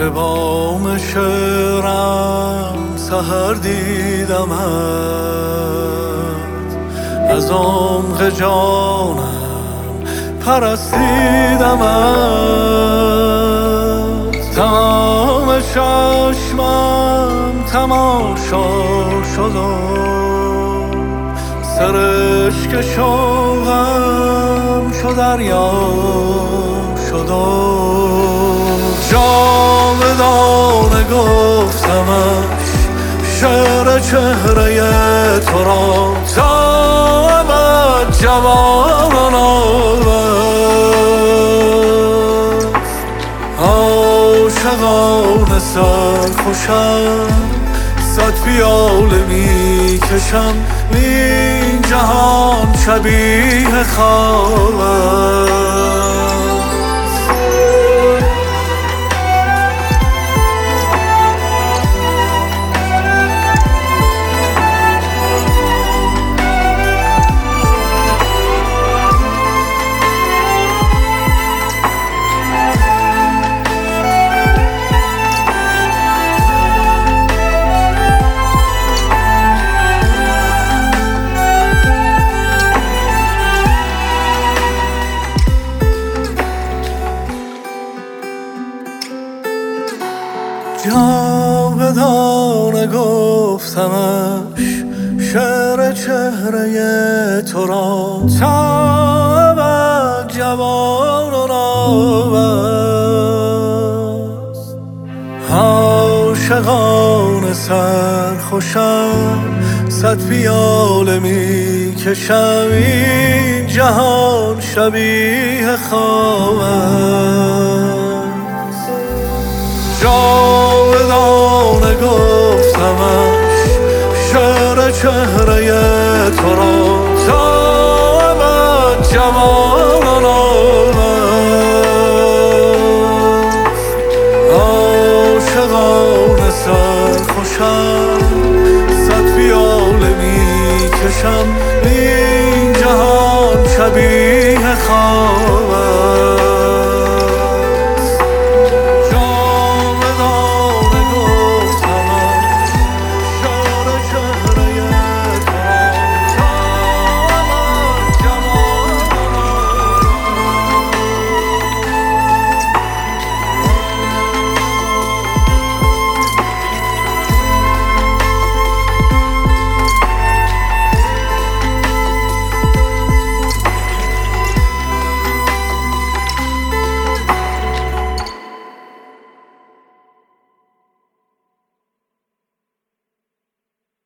به بام شعرم سحر دیدمت، از عمق جانم پرستیدمت. تمام چشمم تماشا شد و سرشک شوقم شد دریا شد و جاودانه گفتمش شعر چهره تو را تا ابد جوان است. عاشقانه سرخوشم، صد پیاله می کشم، این جهان شبیه خواب است. جاودانه گفتمش شعر چهره تو را تا ابد جوان و نو است. عاشقانه سرخوشم، صد پیاله می کشم، این جهان شبیه خواب است. جاودانه گفتمش شعر چهره تو را